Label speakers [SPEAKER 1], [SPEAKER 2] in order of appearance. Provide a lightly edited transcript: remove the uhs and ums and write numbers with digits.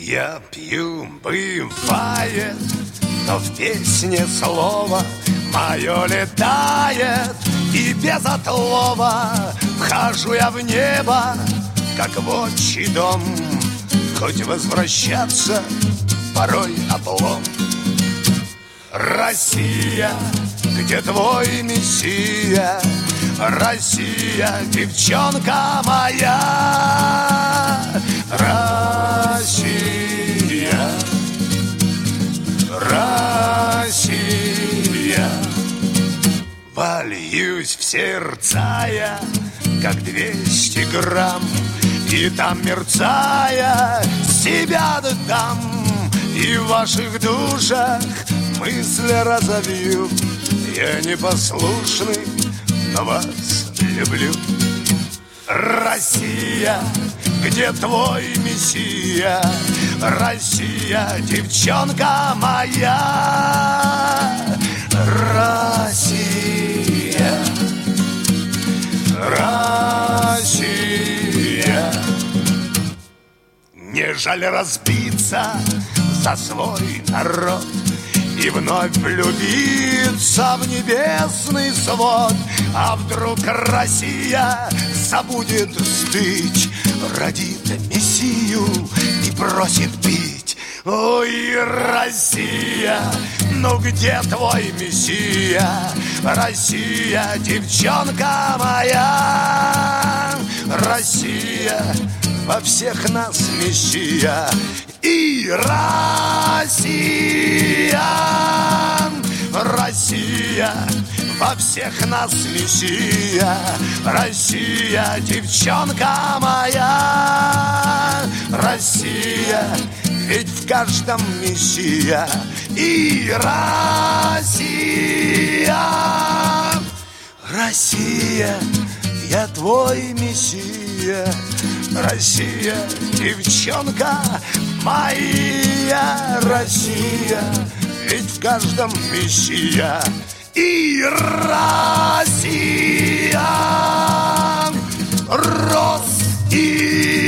[SPEAKER 1] Я пью, бывает, но в песне слово мое летает, и без отлова вхожу я в небо, как в отчий дом. Хоть возвращаться порой облом. Россия, где твой мессия? Россия, девчонка моя. Россия, Россия. Вольюсь в сердца я, как 200 грамм, и там, мерцая, себя дам. И в ваших душах мысли разовью. Я непослушный, но вас люблю. Россия, где твой мессия? Россия, девчонка моя. Россия, Россия. Не жаль разбиться за свой народ и вновь влюбиться в небесный свод. А вдруг Россия забудет стыть, родит мессию и бросит пить. Ой, Россия, ну где твой мессия? Россия, девчонка моя. Россия, во всех нас мессия. И Россия, Россия, во всех нас мессия. Россия, девчонка моя. Россия, ведь в каждом мессия. И Россия, Россия, я твой мессия. Россия, девчонка моя. Россия, ведь в каждом мессия. И Россия, Россия.